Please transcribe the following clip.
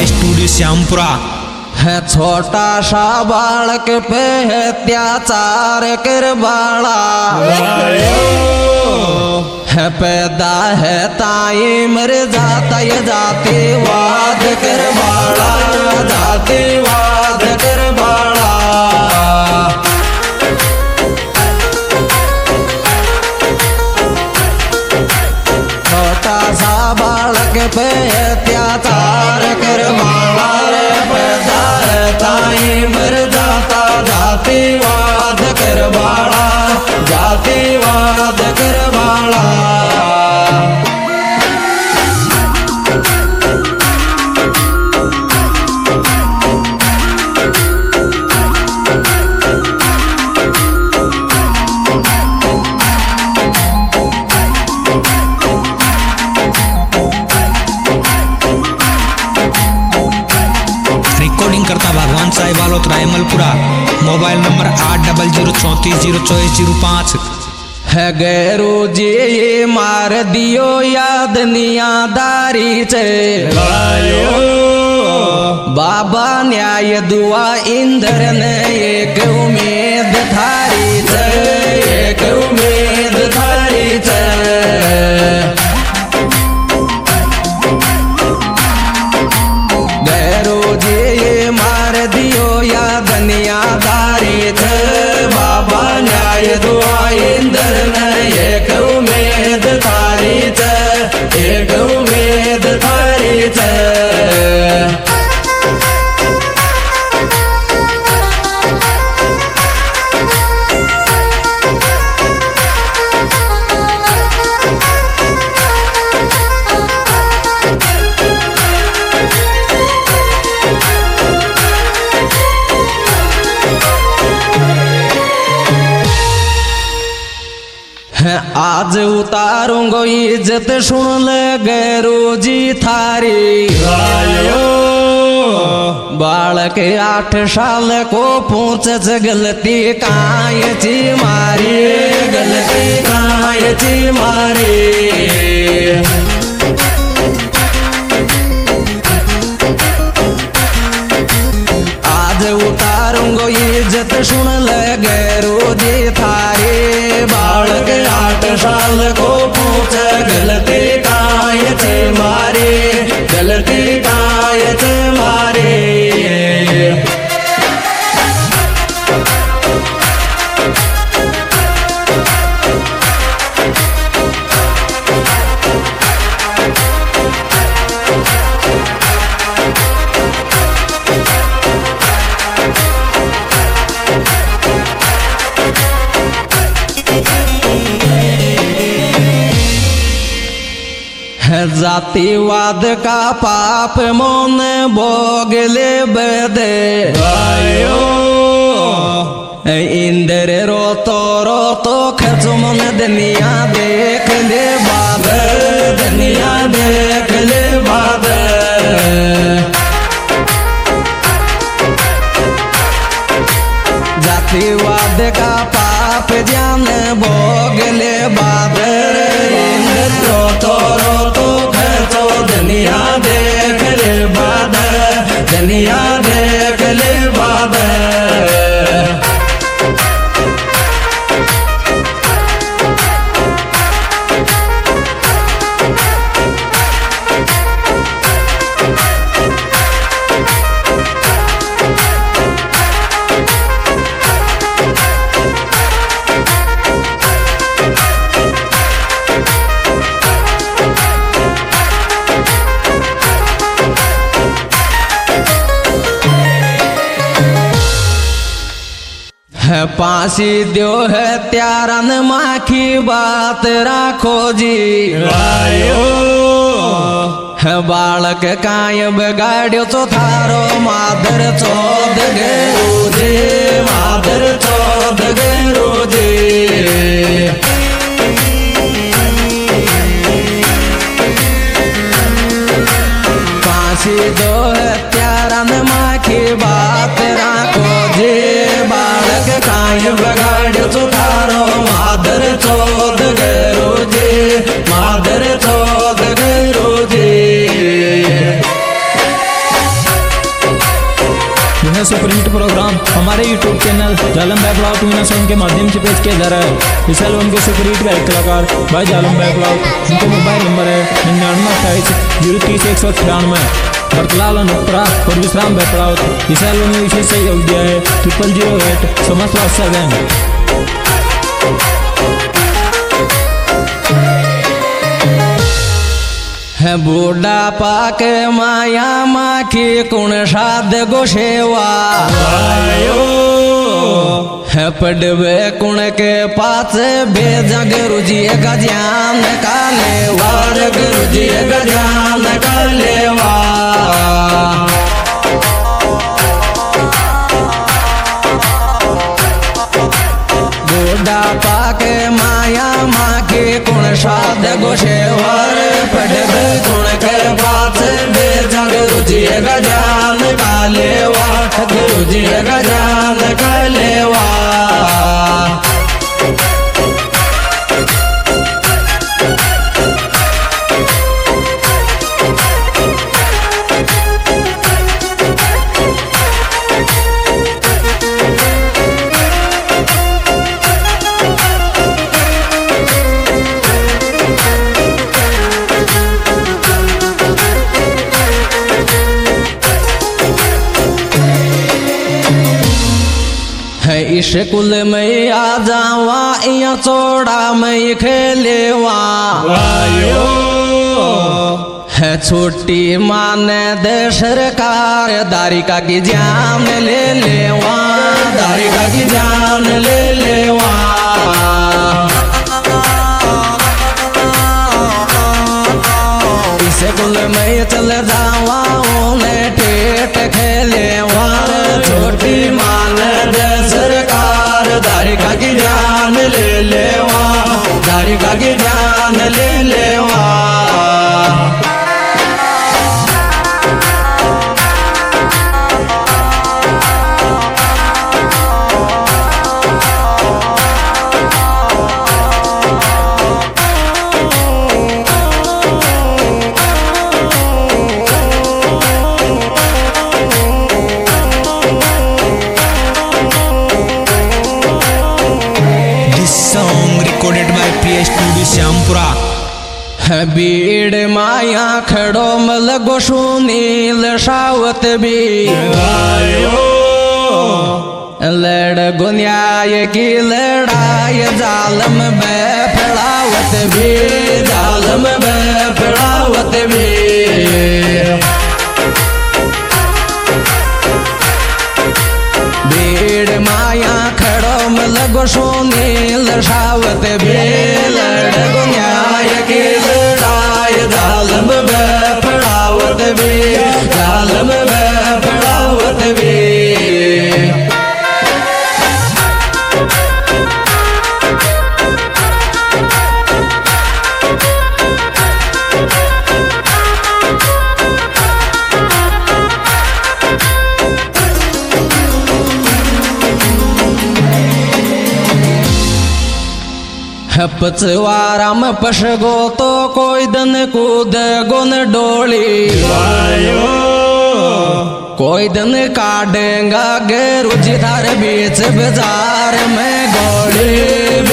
Studio Shyampura. है छोटा सा बालक पे है अत्याचार कर बाला, है पैदा है ताई मर जाता ये जातिवाद कर बाला, जातिवाद कर बाला। छोटा सा बालक पे अत्याचार कर बाला रे, पैदा है ताई मर जाता जातिवाद कर बाला, जातिवाद कर बाला। रिकॉर्डिंग करता भगवान साहिब वालोत रायमलपुरा। Mobile number 8004344005। है गैरो जी ये मार दियो याद नियादारी से, बाबा न्याय दुआ इंद्र ने एक उम्मीद थारी से, एक उम्मीद थारी से। गैरो जी ये मार दियो याद नियादारी से, बाबा न्याय दुआ इंद्र ने एक उम्मीद थारी से, एक उम्मीद थारी से। आज उतारूंगो इज्जत सुन ले गैरो जी थारी, बालक 8 साल को पूछ गलती कांय ची मारी, गलती कांय ची मारी। आज उतारूंगो इज्जत सुन ले गैरो जी थारी, बालक 8 साल को पूछ गलती कांय ची मारी, गलती कांय ची मारी। जातिवाद का पाप मोन भोगले बदे, इंद्र रोतो खचो मन दुनिया देख ले बाद, दुनिया देख ले बाद। जातिवाद का पाप जान भोगले बाद, इंद्र रोतो खचो दुनिया देख ले बाद, दुनिया देख ले बाद। है पासी दो है त्यारन माँ की बात राखो जी, है बालक काय बगाड़ो तो थारो मादर चौद गेरो जी, मादर चौद गेरो जी। पासी दो है त्यारन माँ की बात राखो जी, बालक काय बगाड़ तो थारो मादर चौद गेरो जी, मादर चौद गेरो जी। सुपर हिट प्रोग्राम हमारे यूट्यूब चैनल जालम भाई ब्लॉग मीना सॉन्ग के माध्यम से पेश किया जा रहा है। इस एल्बम के सुपर हिट गायक कलाकार भाई जालम भाई ब्लॉग। उनका मोबाइल नंबर है 9928 बरतलाल अनुप्रा और विश्राम बैपड़ावत। इस एल्बम में विशेष सहयोग दिया है 0008 समस्त वात्सल्य। है बूढ़ा पाक माया माखी कुण साध गोशेवा है पड़वे कुण के पास भेजा गुरुजी गजान कालेवा गुरुजी गजान कालेवा। बूढ़ा पाक माया माखी कुण साध गोशेवर पड़वे कुण के पास भेजा गुरुजी गजान कालेवा गुरुजी गजान कालेवा। है इस कुल में आ जावा या चौड़ा में खेलेवा है छोटी माने दे सरकार दारिका की जान ले लेवा दारिका की जान ले लेवा। इस कुल में चल जावा उन्हें टेट खेलेवा छोटी माने दे दारिका की जान ले लेवा दारिका की जान ले लेवा। श्यामपुरा है बीड़ माया खड़ो मल गोशु नील सावत भी लड़ गुन्याय की लड़ाई जालम में फड़ावत भी जालम में फड़ावत भी। बीड़ माया खड़ो मल गोशु नील सावत भी लड़ गुन्याय की लड़ाई जालम में फड़ावत भी जालम में फड़ावत भी। पचवाराम पशगो तो कोई दन कूद गुन डोली कोई दन काटेगा गेरुजी थार बीच बाजार में गोली